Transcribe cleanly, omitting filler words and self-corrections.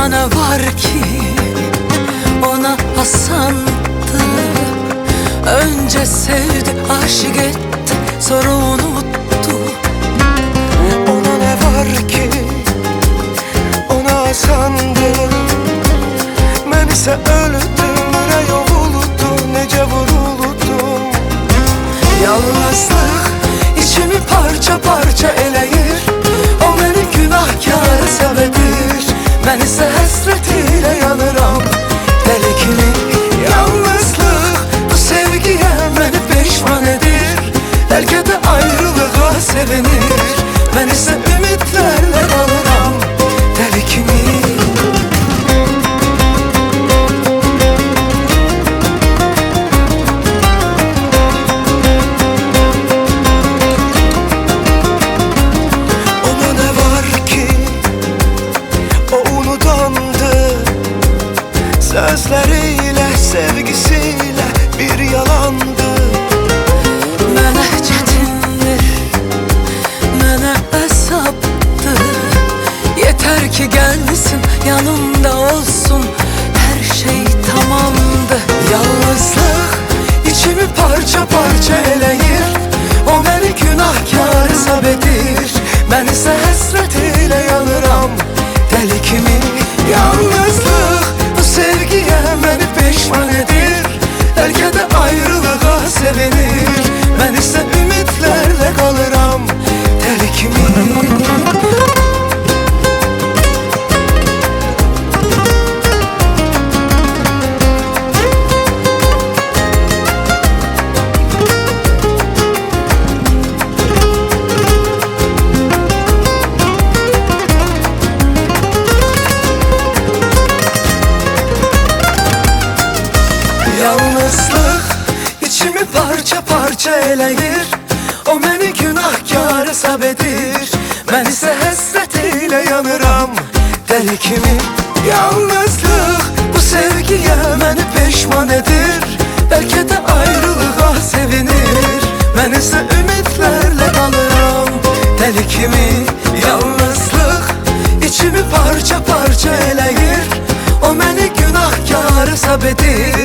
Ona ne var ki ona asandı. Önce sevdi, aşık etti, sonra unuttu. Ona ne var ki ona asandı. Ben ise öldüm, yüreğe vuruldu, nece vuruludum. Yalnızlık içimi parça parça eləyir. O məni günahkar səbədir, mən isə həsrət ilə yanıram dəli kimi. Yalnızlıq bu sevgiyə məni peşman edir. Bəlkə də ayrılığa sevinir, mən isə ümidlərlə qalıram dəli kimi. Sözleriyle, sevgisiyle bir yalandı. Mənə çətindir, mənə əzabdır. Yeter ki gəlsin, yanımda olsun, her şey tamamdı. Yalnızlıq içimi parça parça eləyir. O məni günahkar hesab edir, mən isə həsrət ilə yanıram dəli kimi. Yalnızlıq sevgiye beni peşman edir. Bəlkə də ayrılığa sevinir, mən isə ümidlərlə qalıram dəli kimi. Yalnızlıq içimi parça parça eləyir. O məni günahkar hesab edir, mən isə həsrət ilə yanıram dəli kimi. Yalnızlıq bu sevgiyə məni peşman edir. Bəlkə də ayrılığa sevinir, mən isə ümidlərlə qalıram dəli kimi. Yalnızlıq içimi parça parça eləyir. O məni günahkar hesab edir,